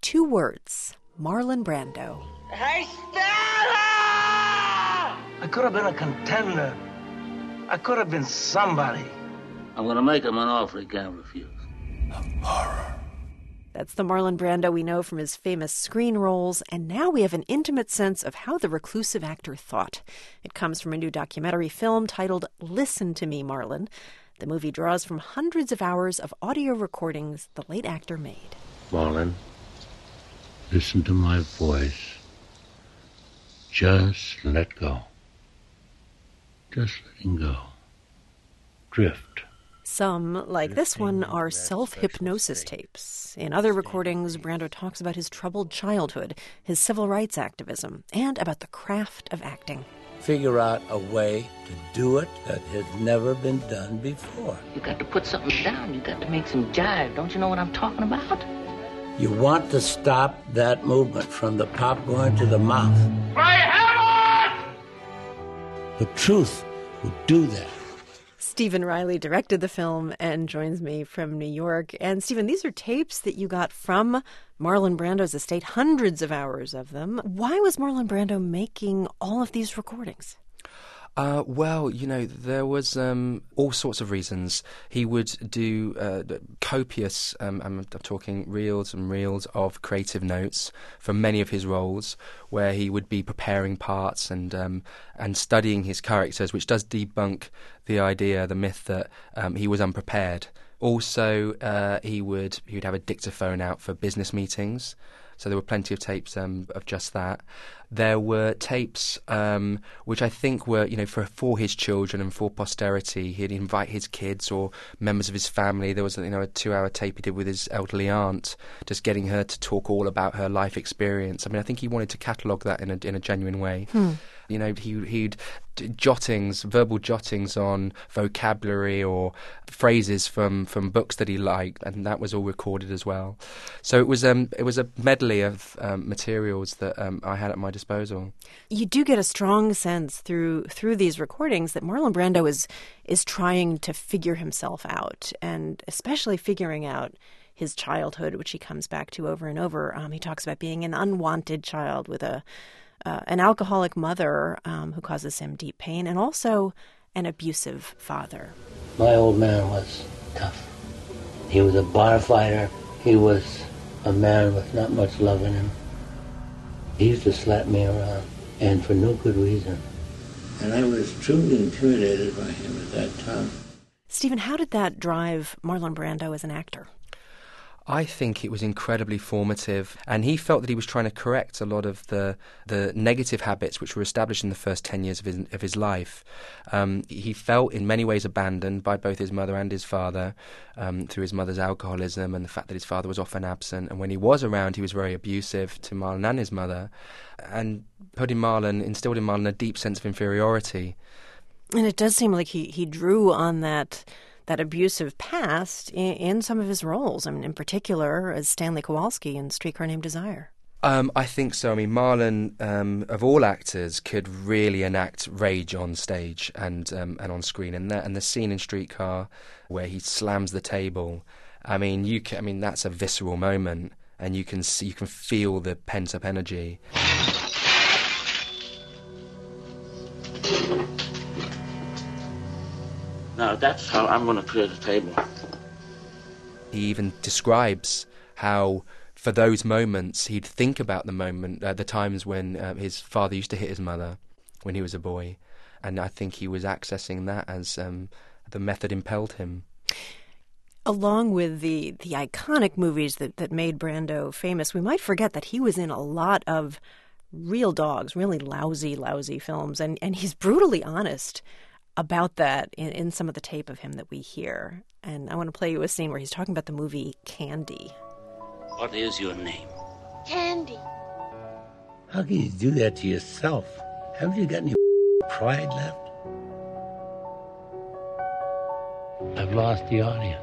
2 words, Marlon Brando. Hey, Stella! I could have been a contender. I could have been somebody. I'm going to make him an offer he can't refuse. Horror. That's the Marlon Brando we know from his famous screen roles, and now we have an intimate sense of how the reclusive actor thought. It comes from a new documentary film titled Listen to Me, Marlon. The movie draws from hundreds of hours of audio recordings the late actor made. Marlon, listen to my voice. Just let go. Just letting go. Drift. Some, like this one, are self-hypnosis tapes. In other recordings, Brando talks about his troubled childhood, his civil rights activism, and about the craft of acting. Figure out a way to do it that has never been done before. You got to put something down. You got to make some jive. Don't you know what I'm talking about? You want to stop that movement from the pop going to the mouth. My heaven! The truth will do that. Stephen Riley directed the film and joins me from New York. And Stephen, these are tapes that you got from Marlon Brando's estate, hundreds of hours of them. Why was Marlon Brando making all of these recordings? Well, there was all sorts of reasons. He would do copious, I'm talking reels and reels of creative notes for many of his roles, where he would be preparing parts and studying his characters, which does debunk the idea, the myth that he was unprepared. Also, he would have a dictaphone out for business meetings. So there were plenty of tapes of just that. There were tapes which I think were, for his children and for posterity. He'd invite his kids or members of his family. There was, a 2-hour tape he did with his elderly aunt, just getting her to talk all about her life experience. I mean, I think he wanted to catalogue that in a genuine way. He'd jottings, verbal jottings on vocabulary or phrases from books that he liked, and that was all recorded as well. So it was a medley of materials that I had at my disposal. You do get a strong sense through these recordings that Marlon Brando is trying to figure himself out, and especially figuring out his childhood, which he comes back to over and over. He talks about being an unwanted child with an alcoholic mother who causes him deep pain, and also an abusive father. My old man was tough. He was a bar fighter. He was a man with not much love in him. He used to slap me around, and for no good reason. And I was truly intimidated by him at that time. Stephen, how did that drive Marlon Brando as an actor? I think it was incredibly formative, and he felt that he was trying to correct a lot of the negative habits which were established in the first 10 years of his life. He felt in many ways abandoned by both his mother and his father through his mother's alcoholism and the fact that his father was often absent. And when he was around, he was very abusive to Marlon and his mother, and instilled in Marlon a deep sense of inferiority. And it does seem like he drew on that abusive past in some of his roles. I mean, in particular, as Stanley Kowalski in Streetcar Named Desire. I think so. I mean, Marlon, of all actors, could really enact rage on stage and on screen. And the scene in Streetcar where he slams the table, I mean, that's a visceral moment, and you can feel the pent-up energy. Now, that's how I'm going to clear the table. He even describes how, for those moments, he'd think about the times when his father used to hit his mother when he was a boy. And I think he was accessing that as the method impelled him. Along with the iconic movies that made Brando famous, we might forget that he was in a lot of real dogs, really lousy films. And he's brutally honest about that in some of the tape of him that we hear. And I want to play you a scene where he's talking about the movie Candy. What is your name? Candy. How can you do that to yourself? Haven't you got any pride left? I've lost the audience.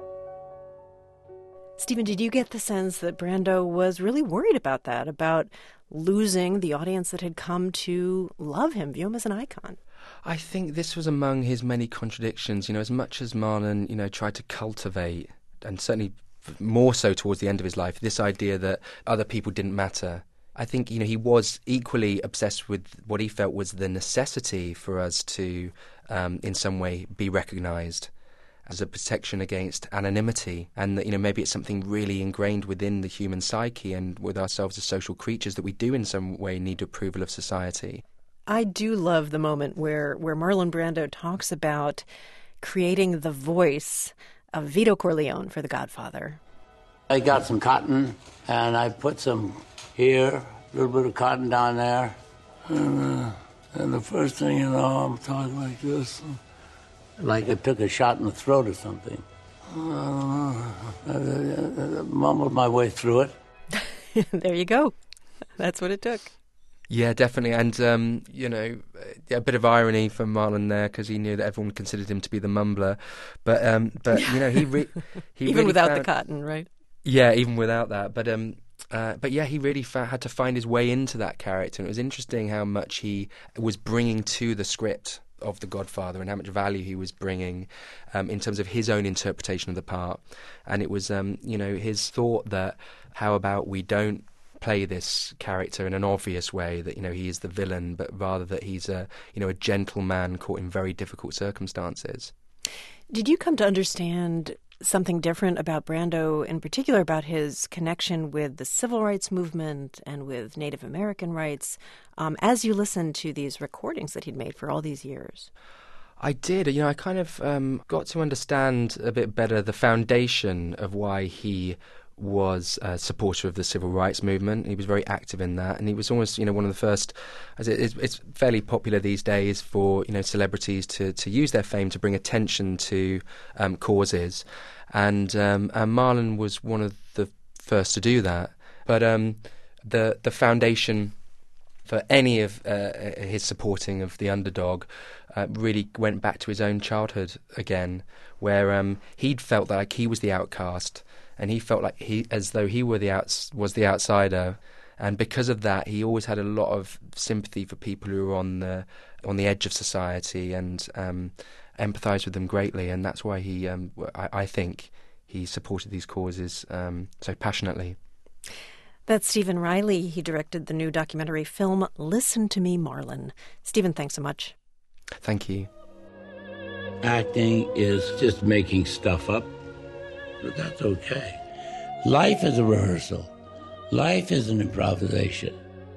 Stephen, did you get the sense that Brando was really worried about that, about losing the audience that had come to love him, view him as an icon? I think this was among his many contradictions. As much as Marlon, tried to cultivate and certainly more so towards the end of his life, this idea that other people didn't matter. I think, he was equally obsessed with what he felt was the necessity for us to, in some way, be recognised as a protection against anonymity, and that, maybe it's something really ingrained within the human psyche and with ourselves as social creatures that we do in some way need approval of society. I do love the moment where Marlon Brando talks about creating the voice of Vito Corleone for The Godfather. I got some cotton, and I put some here, a little bit of cotton down there, and the first thing you know, I'm talking like this, like I took a shot in the throat or something. I mumbled my way through it. There you go. That's what it took. Yeah, definitely. And, a bit of irony from Marlon there, because he knew that everyone considered him to be the mumbler. But he even really without the cotton, right? Yeah, even without that. But yeah, he really had to find his way into that character. And it was interesting how much he was bringing to the script of The Godfather and how much value he was bringing in terms of his own interpretation of the part. And it was, his thought that how about we don't play this character in an obvious way that he is the villain, but rather that he's a gentleman caught in very difficult circumstances. Did you come to understand something different about Brando, in particular about his connection with the civil rights movement and with Native American rights, as you listened to these recordings that he'd made for all these years? I did. I kind of got to understand a bit better the foundation of why he was a supporter of the civil rights movement. He was very active in that, and he was almost, one of the first. As it's fairly popular these days for celebrities to use their fame to bring attention to causes, and Marlon was one of the first to do that. But the foundation for any of his supporting of the underdog really went back to his own childhood again, where he'd felt like he was the outcast. And he felt like as though he was the outsider, and because of that, he always had a lot of sympathy for people who were on the edge of society, and empathised with them greatly. And that's why I think he supported these causes so passionately. That's Stephen Riley. He directed the new documentary film "Listen to Me, Marlon." Stephen, thanks so much. Thank you. Acting is just making stuff up. But that's okay. Life is a rehearsal. Life is an improvisation.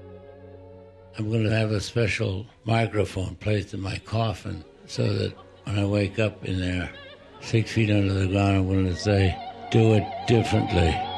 I'm going to have a special microphone placed in my coffin so that when I wake up in there, 6 feet under the ground, I'm going to say, do it differently.